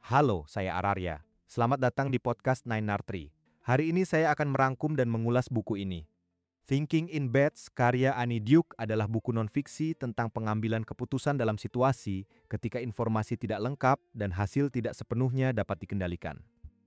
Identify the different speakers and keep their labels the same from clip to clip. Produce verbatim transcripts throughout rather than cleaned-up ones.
Speaker 1: Halo, saya Ararya. Selamat datang di podcast Nine Nartri. Hari ini saya akan merangkum dan mengulas buku ini. Thinking in Bets karya Annie Duke adalah buku non-fiksi tentang pengambilan keputusan dalam situasi ketika informasi tidak lengkap dan hasil tidak sepenuhnya dapat dikendalikan.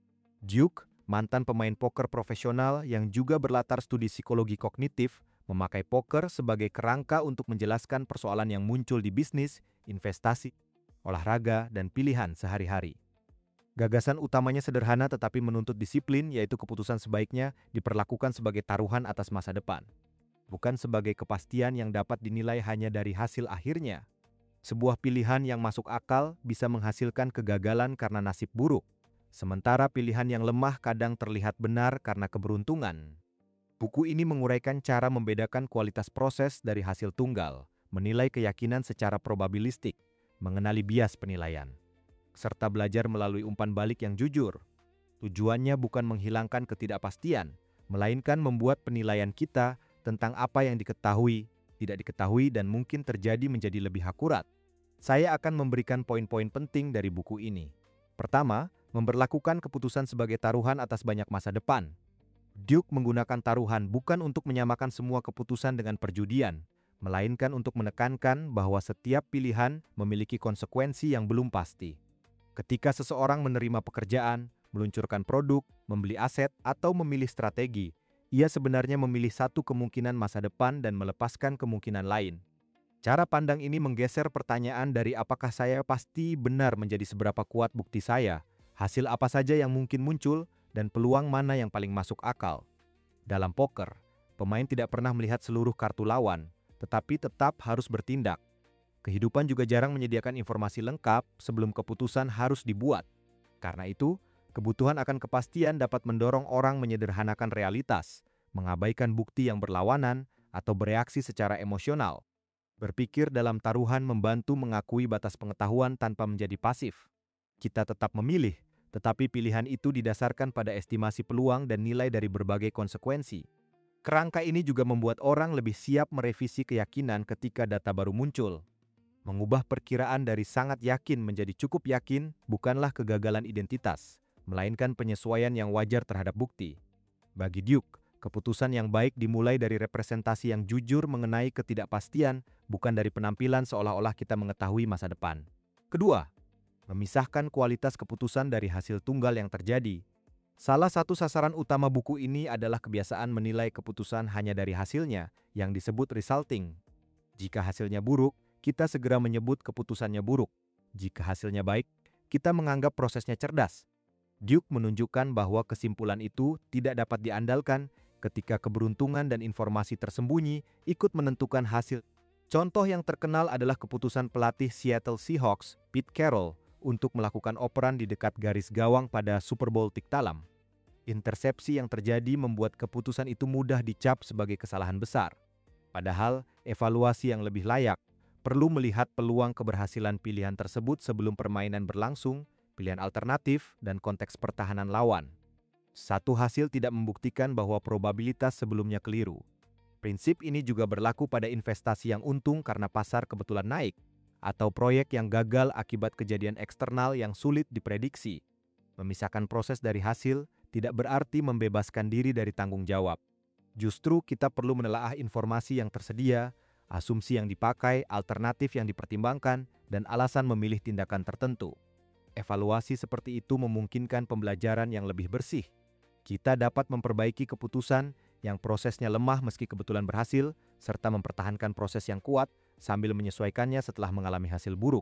Speaker 1: Duke, mantan pemain poker profesional yang juga berlatar studi psikologi kognitif, memakai poker sebagai kerangka untuk menjelaskan persoalan yang muncul di bisnis, investasi, olahraga, dan pilihan sehari-hari. Gagasan utamanya sederhana tetapi menuntut disiplin, yaitu keputusan sebaiknya diperlakukan sebagai taruhan atas masa depan, bukan sebagai kepastian yang dapat dinilai hanya dari hasil akhirnya. Sebuah pilihan yang masuk akal bisa menghasilkan kegagalan karena nasib buruk, sementara pilihan yang lemah kadang terlihat benar karena keberuntungan. Buku ini menguraikan cara membedakan kualitas proses dari hasil tunggal, menilai keyakinan secara probabilistik, mengenali bias penilaian, serta belajar melalui umpan balik yang jujur. Tujuannya bukan menghilangkan ketidakpastian, melainkan membuat penilaian kita tentang apa yang diketahui, tidak diketahui dan mungkin terjadi menjadi lebih akurat. Saya akan memberikan poin-poin penting dari buku ini. Pertama, memberlakukan keputusan sebagai taruhan atas banyak masa depan. Duke menggunakan taruhan bukan untuk menyamakan semua keputusan dengan perjudian, melainkan untuk menekankan bahwa setiap pilihan memiliki konsekuensi yang belum pasti. Ketika seseorang menerima pekerjaan, meluncurkan produk, membeli aset, atau memilih strategi, ia sebenarnya memilih satu kemungkinan masa depan dan melepaskan kemungkinan lain. Cara pandang ini menggeser pertanyaan dari apakah saya pasti benar menjadi seberapa kuat bukti saya, hasil apa saja yang mungkin muncul, dan peluang mana yang paling masuk akal. Dalam poker, pemain tidak pernah melihat seluruh kartu lawan, tetapi tetap harus bertindak. Kehidupan juga jarang menyediakan informasi lengkap sebelum keputusan harus dibuat. Karena itu, kebutuhan akan kepastian dapat mendorong orang menyederhanakan realitas, mengabaikan bukti yang berlawanan, atau bereaksi secara emosional. Berpikir dalam taruhan membantu mengakui batas pengetahuan tanpa menjadi pasif. Kita tetap memilih, tetapi pilihan itu didasarkan pada estimasi peluang dan nilai dari berbagai konsekuensi. Kerangka ini juga membuat orang lebih siap merevisi keyakinan ketika data baru muncul. Mengubah perkiraan dari sangat yakin menjadi cukup yakin bukanlah kegagalan identitas, melainkan penyesuaian yang wajar terhadap bukti. Bagi Duke, keputusan yang baik dimulai dari representasi yang jujur mengenai ketidakpastian, bukan dari penampilan seolah-olah kita mengetahui masa depan. Kedua, memisahkan kualitas keputusan dari hasil tunggal yang terjadi. Salah satu sasaran utama buku ini adalah kebiasaan menilai keputusan hanya dari hasilnya, yang disebut resulting. Jika hasilnya buruk, kita segera menyebut keputusannya buruk. Jika hasilnya baik, kita menganggap prosesnya cerdas. Duke menunjukkan bahwa kesimpulan itu tidak dapat diandalkan ketika keberuntungan dan informasi tersembunyi ikut menentukan hasil. Contoh yang terkenal adalah keputusan pelatih Seattle Seahawks, Pete Carroll, untuk melakukan operan di dekat garis gawang pada Super Bowl Tiktalam. Intersepsi yang terjadi membuat keputusan itu mudah dicap sebagai kesalahan besar. Padahal, evaluasi yang lebih layak perlu melihat peluang keberhasilan pilihan tersebut sebelum permainan berlangsung, pilihan alternatif, dan konteks pertahanan lawan. Satu hasil tidak membuktikan bahwa probabilitas sebelumnya keliru. Prinsip ini juga berlaku pada investasi yang untung karena pasar kebetulan naik, atau proyek yang gagal akibat kejadian eksternal yang sulit diprediksi. Memisahkan proses dari hasil tidak berarti membebaskan diri dari tanggung jawab. Justru kita perlu menelaah informasi yang tersedia, asumsi yang dipakai, alternatif yang dipertimbangkan, dan alasan memilih tindakan tertentu. Evaluasi seperti itu memungkinkan pembelajaran yang lebih bersih. Kita dapat memperbaiki keputusan yang prosesnya lemah meski kebetulan berhasil, serta mempertahankan proses yang kuat sambil menyesuaikannya setelah mengalami hasil buruk.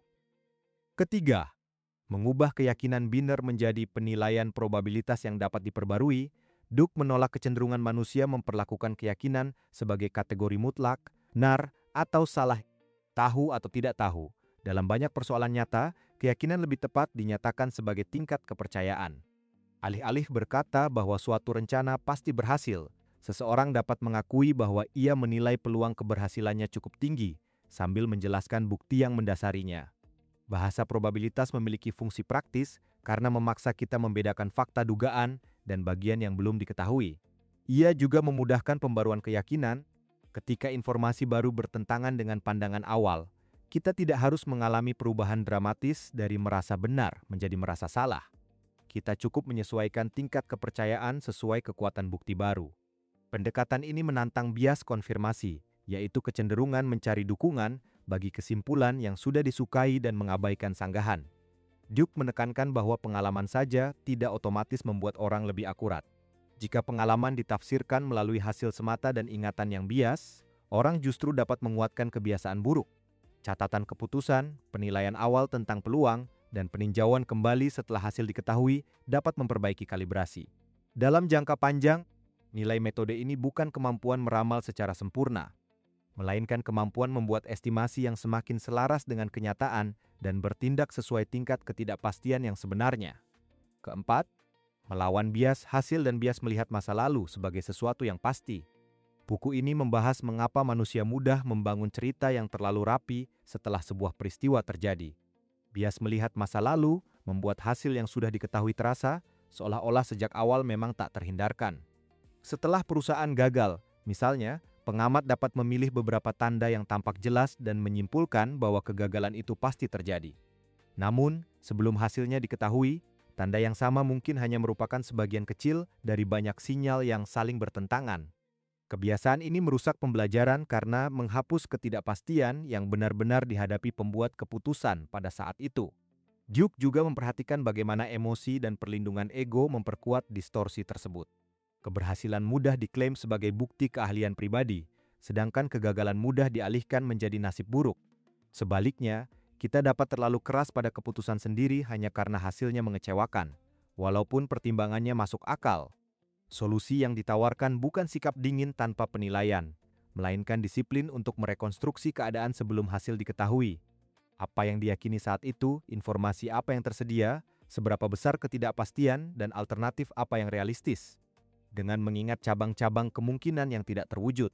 Speaker 1: Ketiga, mengubah keyakinan biner menjadi penilaian probabilitas yang dapat diperbarui. Duke menolak kecenderungan manusia memperlakukan keyakinan sebagai kategori mutlak, benar, atau salah, tahu atau tidak tahu. Dalam banyak persoalan nyata, keyakinan lebih tepat dinyatakan sebagai tingkat kepercayaan. Alih-alih berkata bahwa suatu rencana pasti berhasil, seseorang dapat mengakui bahwa ia menilai peluang keberhasilannya cukup tinggi, sambil menjelaskan bukti yang mendasarinya. Bahasa probabilitas memiliki fungsi praktis karena memaksa kita membedakan fakta dugaan dan bagian yang belum diketahui. Ia juga memudahkan pembaruan keyakinan ketika informasi baru bertentangan dengan pandangan awal. Kita tidak harus mengalami perubahan dramatis dari merasa benar menjadi merasa salah. Kita cukup menyesuaikan tingkat kepercayaan sesuai kekuatan bukti baru. Pendekatan ini menantang bias konfirmasi, yaitu kecenderungan mencari dukungan bagi kesimpulan yang sudah disukai dan mengabaikan sanggahan. Duke menekankan bahwa pengalaman saja tidak otomatis membuat orang lebih akurat. Jika pengalaman ditafsirkan melalui hasil semata dan ingatan yang bias, orang justru dapat menguatkan kebiasaan buruk. Catatan keputusan, penilaian awal tentang peluang, dan peninjauan kembali setelah hasil diketahui dapat memperbaiki kalibrasi. Dalam jangka panjang, nilai metode ini bukan kemampuan meramal secara sempurna, melainkan kemampuan membuat estimasi yang semakin selaras dengan kenyataan dan bertindak sesuai tingkat ketidakpastian yang sebenarnya. Keempat, melawan bias hasil dan bias melihat masa lalu sebagai sesuatu yang pasti. Buku ini membahas mengapa manusia mudah membangun cerita yang terlalu rapi setelah sebuah peristiwa terjadi. Bias melihat masa lalu membuat hasil yang sudah diketahui terasa seolah-olah sejak awal memang tak terhindarkan. Setelah perusahaan gagal, misalnya, pengamat dapat memilih beberapa tanda yang tampak jelas dan menyimpulkan bahwa kegagalan itu pasti terjadi. Namun, sebelum hasilnya diketahui, tanda yang sama mungkin hanya merupakan sebagian kecil dari banyak sinyal yang saling bertentangan. Kebiasaan ini merusak pembelajaran karena menghapus ketidakpastian yang benar-benar dihadapi pembuat keputusan pada saat itu. Duke juga memperhatikan bagaimana emosi dan perlindungan ego memperkuat distorsi tersebut. Keberhasilan mudah diklaim sebagai bukti keahlian pribadi, sedangkan kegagalan mudah dialihkan menjadi nasib buruk. Sebaliknya, kita dapat terlalu keras pada keputusan sendiri hanya karena hasilnya mengecewakan, walaupun pertimbangannya masuk akal. Solusi yang ditawarkan bukan sikap dingin tanpa penilaian, melainkan disiplin untuk merekonstruksi keadaan sebelum hasil diketahui. Apa yang diyakini saat itu, informasi apa yang tersedia, seberapa besar ketidakpastian, dan alternatif apa yang realistis. Dengan mengingat cabang-cabang kemungkinan yang tidak terwujud,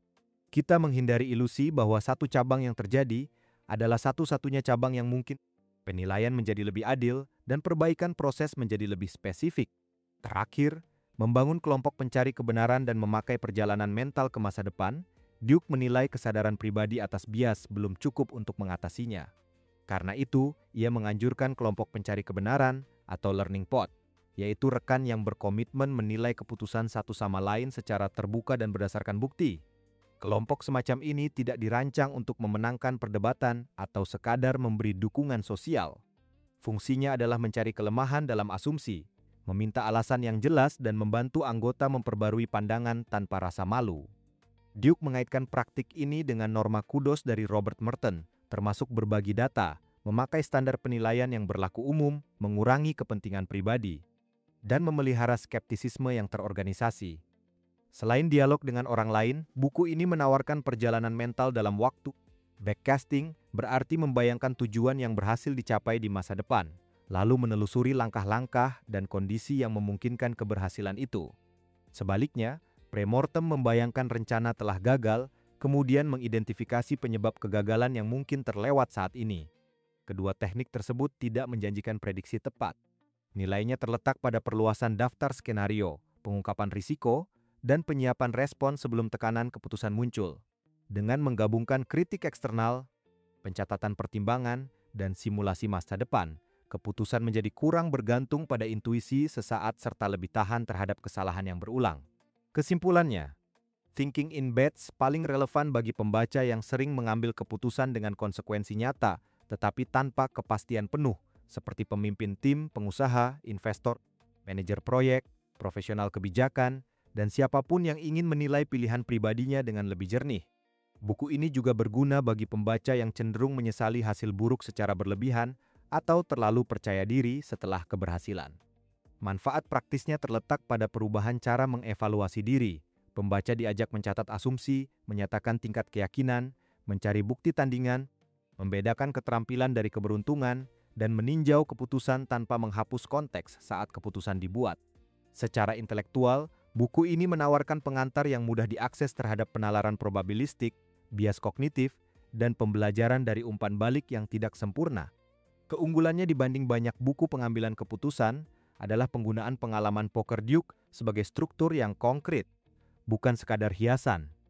Speaker 1: kita menghindari ilusi bahwa satu cabang yang terjadi adalah satu-satunya cabang yang mungkin. Penilaian menjadi lebih adil, dan perbaikan proses menjadi lebih spesifik. Terakhir, membangun kelompok pencari kebenaran dan memakai perjalanan mental ke masa depan, Duke menilai kesadaran pribadi atas bias belum cukup untuk mengatasinya. Karena itu, ia menganjurkan kelompok pencari kebenaran atau learning pod, yaitu rekan yang berkomitmen menilai keputusan satu sama lain secara terbuka dan berdasarkan bukti. Kelompok semacam ini tidak dirancang untuk memenangkan perdebatan atau sekadar memberi dukungan sosial. Fungsinya adalah mencari kelemahan dalam asumsi, meminta alasan yang jelas dan membantu anggota memperbarui pandangan tanpa rasa malu. Duke mengaitkan praktik ini dengan norma kudos dari Robert Merton, termasuk berbagi data, memakai standar penilaian yang berlaku umum, mengurangi kepentingan pribadi, dan memelihara skeptisisme yang terorganisasi. Selain dialog dengan orang lain, buku ini menawarkan perjalanan mental dalam waktu. Backcasting berarti membayangkan tujuan yang berhasil dicapai di masa depan, lalu menelusuri langkah-langkah dan kondisi yang memungkinkan keberhasilan itu. Sebaliknya, premortem membayangkan rencana telah gagal, kemudian mengidentifikasi penyebab kegagalan yang mungkin terlewat saat ini. Kedua teknik tersebut tidak menjanjikan prediksi tepat. Nilainya terletak pada perluasan daftar skenario, pengungkapan risiko, dan penyiapan respon sebelum tekanan keputusan muncul. Dengan menggabungkan kritik eksternal, pencatatan pertimbangan, dan simulasi masa depan, keputusan menjadi kurang bergantung pada intuisi sesaat serta lebih tahan terhadap kesalahan yang berulang. Kesimpulannya, thinking in bets paling relevan bagi pembaca yang sering mengambil keputusan dengan konsekuensi nyata, tetapi tanpa kepastian penuh, seperti pemimpin tim, pengusaha, investor, manajer proyek, profesional kebijakan, dan siapapun yang ingin menilai pilihan pribadinya dengan lebih jernih. Buku ini juga berguna bagi pembaca yang cenderung menyesali hasil buruk secara berlebihan atau terlalu percaya diri setelah keberhasilan. Manfaat praktisnya terletak pada perubahan cara mengevaluasi diri. Pembaca diajak mencatat asumsi, menyatakan tingkat keyakinan, mencari bukti tandingan, membedakan keterampilan dari keberuntungan, dan meninjau keputusan tanpa menghapus konteks saat keputusan dibuat. Secara intelektual, buku ini menawarkan pengantar yang mudah diakses terhadap penalaran probabilistik, bias kognitif, dan pembelajaran dari umpan balik yang tidak sempurna. Keunggulannya dibanding banyak buku pengambilan keputusan adalah penggunaan pengalaman poker Duke sebagai struktur yang konkret, bukan sekadar hiasan.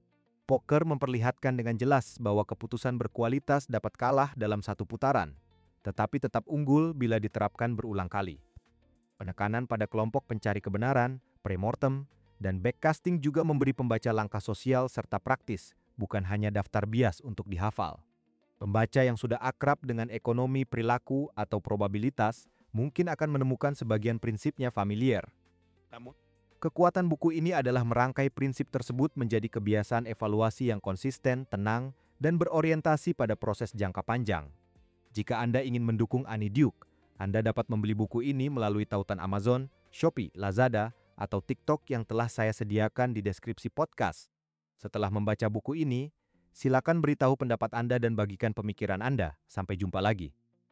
Speaker 1: Poker memperlihatkan dengan jelas bahwa keputusan berkualitas dapat kalah dalam satu putaran, tetapi tetap unggul bila diterapkan berulang kali. Penekanan pada kelompok pencari kebenaran, premortem, dan backcasting juga memberi pembaca langkah sosial serta praktis, bukan hanya daftar bias untuk dihafal. Pembaca yang sudah akrab dengan ekonomi perilaku atau probabilitas mungkin akan menemukan sebagian prinsipnya familiar. Namun, kekuatan buku ini adalah merangkai prinsip tersebut menjadi kebiasaan evaluasi yang konsisten, tenang, dan berorientasi pada proses jangka panjang. Jika Anda ingin mendukung Annie Duke, Anda dapat membeli buku ini melalui tautan Amazon, Shopee, Lazada, atau TikTok yang telah saya sediakan di deskripsi podcast. Setelah membaca buku ini, silakan beritahu pendapat Anda dan bagikan pemikiran Anda. Sampai jumpa lagi.